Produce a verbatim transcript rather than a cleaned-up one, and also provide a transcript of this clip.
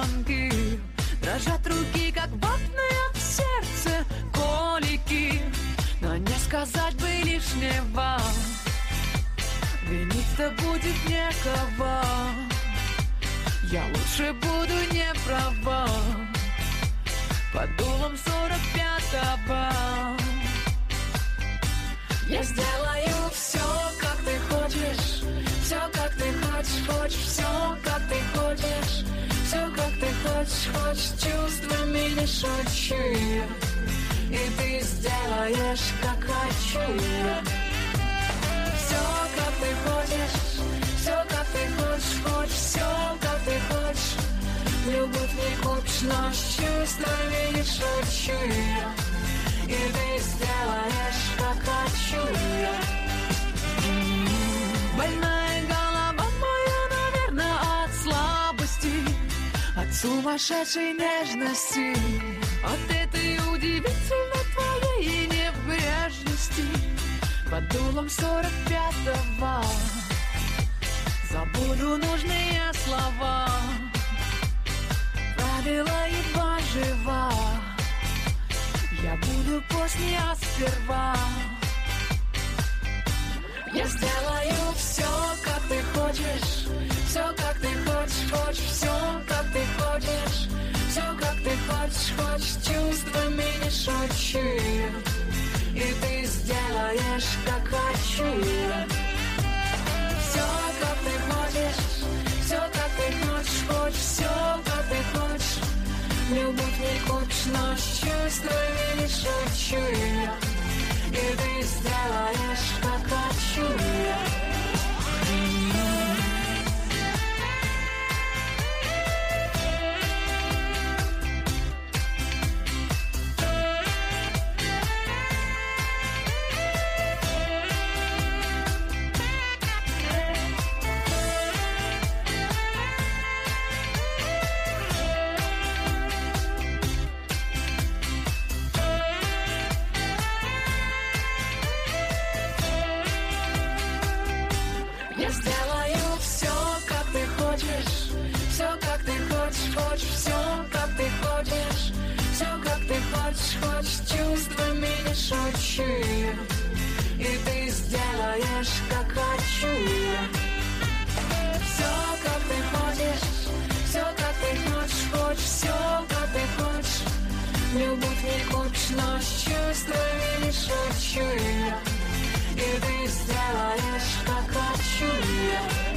звонки, дрожат руки, как ватные в сердце колики. Но не сказать бы лишнего, винить-то будет некого. Я лучше буду не права под дулом сорок пятого. Я сделаю все, как ты хочешь, все, как ты хочешь, хочешь, все, как ты хочешь, все, как ты хочешь, хочешь, чувствами не шучу, и ты сделаешь, как хочу я. Все, как ты хочешь, все, как ты хочешь, хочешь, все, как ты хочешь, любовь не купишь, но с чувствами не шучу я, и ты сделаешь, как хочу я. Больная голова моя, наверное, от слабости, от сумасшедшей нежности, от этой удивительной твоей небрежности. Под дулом сорок пятого забуду нужные слова, правила едва жива. Я буду после, а сперва. Я сделаю все, как ты хочешь, все, как ты хочешь, хочешь, все, как ты хочешь, все, как ты хочешь, хочешь, чувствами не шучу, и ты сделаешь, как хочу я. Все, как ты хочешь, все, как ты хочешь, хочешь, все, как ты хочешь, любовь не купишь, но с чувствами не шучу я, и ты сделаешь, как хочу я. Я сделаю все, как ты хочешь, все, как ты хочешь, хочешь, все, как ты хочешь, все, как ты хочешь, хочешь, чувствами не шучу, и ты сделаешь, как хочу я. Все, как ты хочешь, все, как ты хочешь, хочешь, все, как ты хочешь, любовь не купишь, но с чувствами не шучу я, и ты сделаешь, как хочу я.